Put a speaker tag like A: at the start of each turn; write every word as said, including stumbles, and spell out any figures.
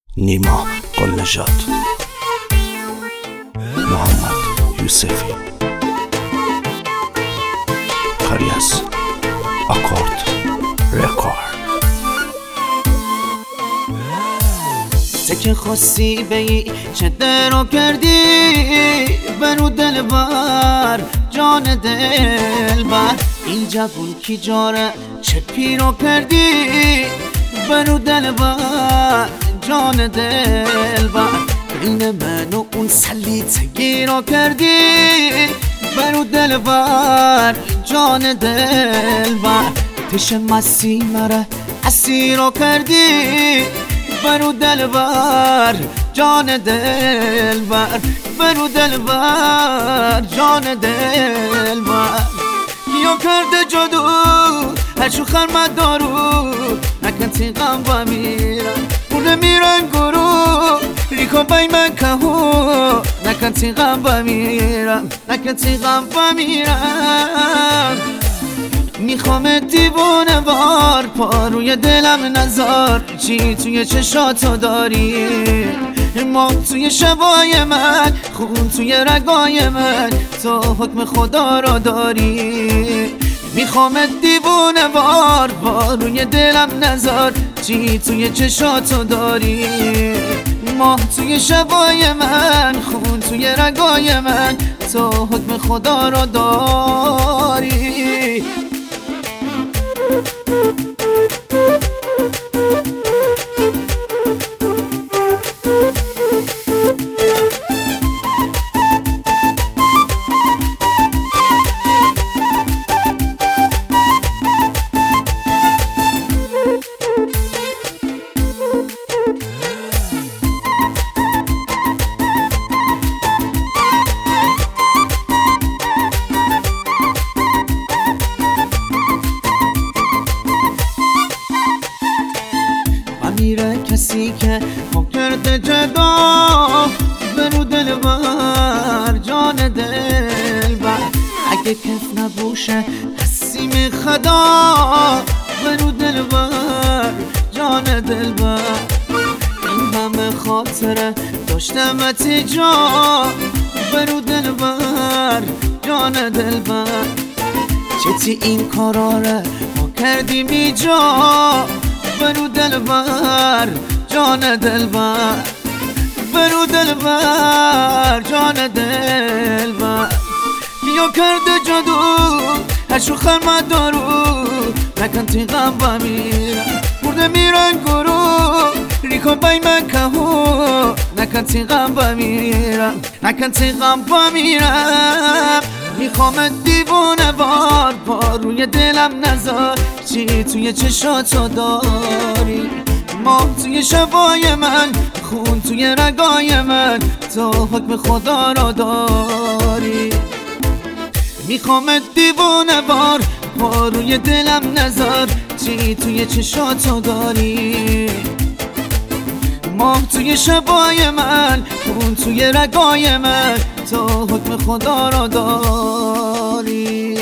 A: نیما قلنژاد، محمد یوسفی، کاری از آکورد رکورد.
B: چه خواستی بی چه درو کردی برو دلبر جان دلبر، این جوون کی جاره چه پیرو کردی برو دلبر جان دلبر، این منو اون سلیت گیرو کردی برو دلبر جان دلبر، تش مسی مره اسیرو کردی برو دلبر جان دلبر، برو دلبر جان دلبر. کیو کرده جادو هرچو خرمت دارو نکن غم با میرم بوده میرن گروه ریکو بای من کهو نکن غم با میرم نکن غم با میرم. میخوام دیوونه بار پا روی دلم نزار، چی توی چشاتو داری ما توی شبای من، خون توی رگای من، تو حکم خدا رو داری. میخوام دیوونه بار پا روی دلم نزار، چی توی چشاتو داری ما توی شبای من، خون توی رگای من، تو حکم خدا رو داری. میره کسی که ما کرده جدا برو دلبر جان دلبر، اگه کف نبوشه حسیم خدا برو دلبر جان دلبر. این همه خاطره داشتمت جا برو دلبر جان دلبر، چتی این کاراره ما کردیم ایجا برو دلبر جان دلبر، برو دلبر جان دلبر. کیو کرده جادو هرچو خرمت دارو نکن غم با میرم برده میرن گروه ریکو بای من کهو نکن غم با میرم نکن غم با میرم. میخوام دیوونه بار پا روی دلم نزار، چی توی چشاتو داری ما توی شبای من، خون توی رگای من، تو حکم خدا رو داری. میخوام دیوونه بار پا روی دلم نزار، چی توی چشاتو داری ما توی شبای من، خون توی رگای من، تو حکم خدا رو داری.